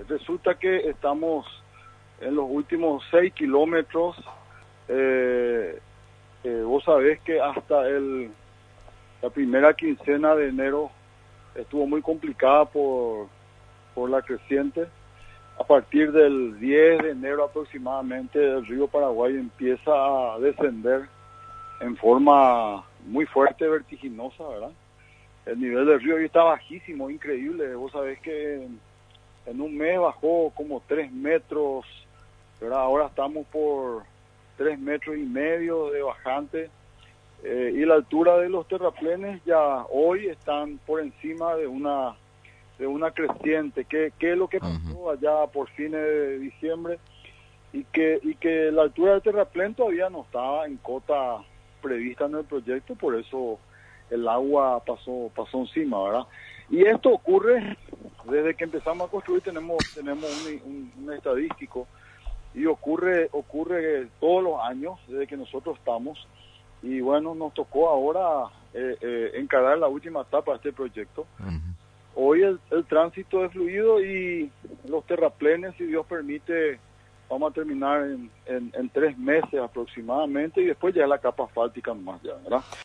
resulta que estamos en los últimos 6 kilómetros. Vos sabés que hasta la primera quincena de enero estuvo muy complicada por la creciente. A partir del 10 de enero aproximadamente, el río Paraguay empieza a descender en forma muy fuerte, vertiginosa, ¿verdad? El nivel del río hoy está bajísimo, increíble. Vos sabés que en un mes bajó como 3 metros, ¿verdad? Ahora estamos por 3,5 metros de bajante. Y la altura de los terraplenes ya hoy están por encima de una creciente. ¿Qué es lo que pasó allá por fines de diciembre? Y que la altura del terraplén todavía no estaba en cota prevista en el proyecto, por eso el agua pasó encima, ¿verdad? Y esto ocurre desde que empezamos a construir. Tenemos un estadístico, y ocurre todos los años desde que nosotros estamos. Y bueno, nos tocó ahora encarar la última etapa de este proyecto. Hoy el tránsito es fluido y los terraplenes, si Dios permite, vamos a terminar en 3 meses aproximadamente, y después ya es la capa asfáltica nomás ya, ¿verdad?